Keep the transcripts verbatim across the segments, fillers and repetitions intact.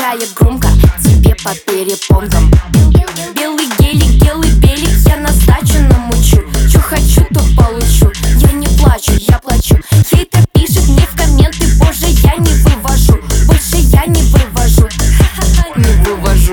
играя громко тебе по перепонкам. Белый гелик, белый белик, я на сдачу намучу. Чё хочу, то получу. Я не плачу, я плачу. Хейтер пишет мне в комменты, боже, я не вывожу. Больше я не вывожу. Не вывожу.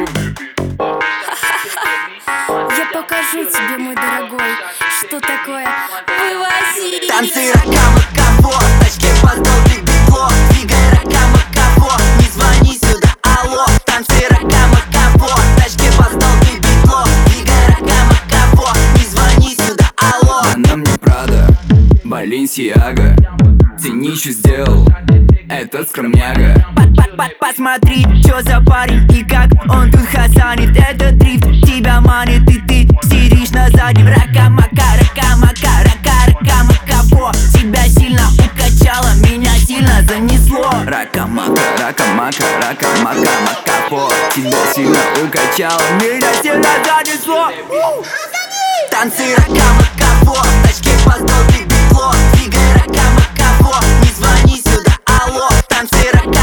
Я покажу тебе, мой дорогой, что такое вывозить. Танцы рака-мака-во, в тачке поздолбик бегло. Двигай рака-мака-во, не звони сюда, алло. Танцы рака-мака-во, в тачке поздолбик бегло. Двигай рака-мака-во, не звони сюда, алло. Она мне Прада, Баленсиага. Ценищу сделал этот скромняга. Посмотри, чё за парень и как он тут хасанит. Этот дрифт тебя манит, и ты сидишь на заднем. Рака-мака, рака-мака, рака-рака-мака-во. Тебя сильно укачало, меня сильно занесло. Рака-мака, рака-мака, рака-мака-мака-во. Тебя сильно укачало, меня сильно занесло. Танцы рака-мака-во, в тачке поздолбик бегло. Двигай рака-мака-во, не звони сюда, алло. Танцы рака